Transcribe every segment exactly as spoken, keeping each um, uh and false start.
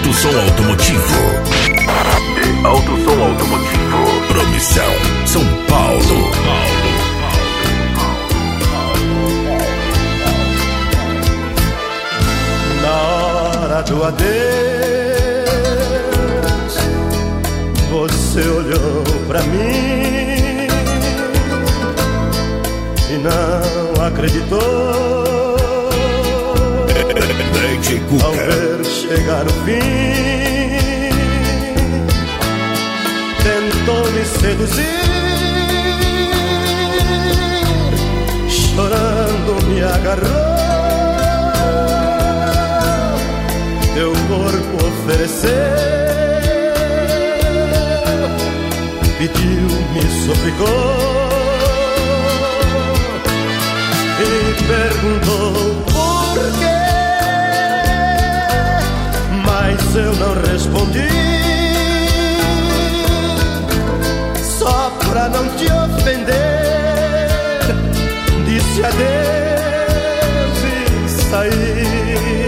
Alto Som Automotivo. De Alto Som Automotivo. Promissão, São Paulo. São Paulo. Na hora do adeus, você olhou pra mim e não acreditou. Ao ver chegar o fim, tentou me seduzir, chorando me agarrou, teu corpo ofereceu, pediu, me suplicou e perguntou por quê. Mas eu não respondi, só pra não te ofender. Disse adeus e saí.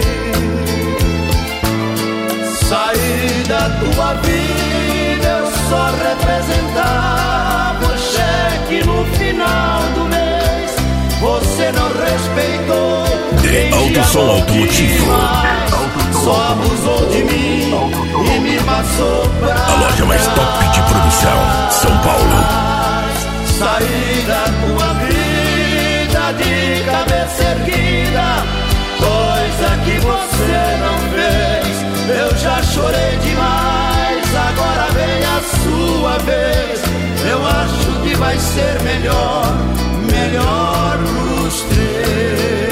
Saí da tua vida, eu só representava o cheque no final do mês. Você não respeitou. De Alto Som Automotivo. Só abusou de mim e me passou pra a loja mais top de produção, São Paulo. Saí da tua vida de cabeça erguida, coisa que você não fez. Eu já chorei demais, agora vem a sua vez. Eu acho que vai ser melhor, melhor pros três.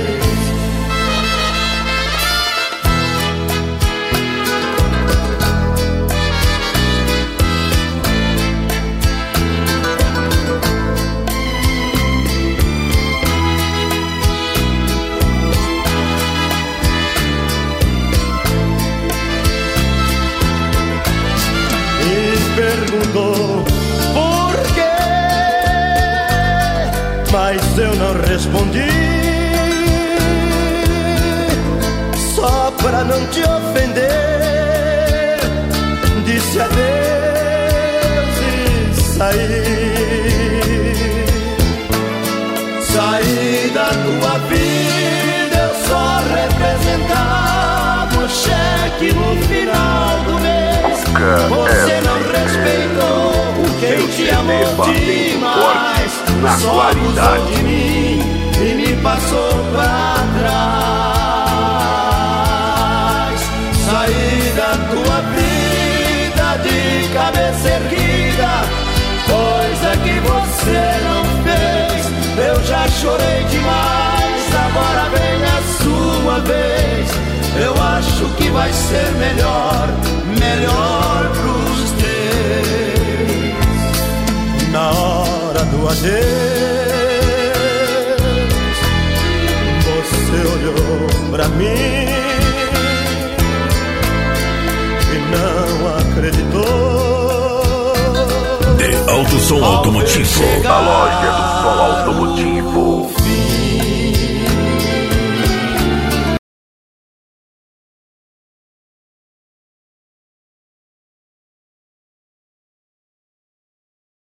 Perguntou por quê, mas eu não respondi, só pra não te ofender. Disse adeus e saí. Saí da tua vida, eu só representava o cheque no final do mês. Você não respeitou quem te amou demais, só abusou de mim e me passou pra trás. Saí da tua vida de cabeça erguida, coisa que você não fez. Eu já chorei demais, agora vem a sua vez. Eu acho que vai ser melhor, melhor pros três. Na hora do adeus, você olhou pra mim e não acreditou. De Alto Som Automotivo. A loja do som automotivo.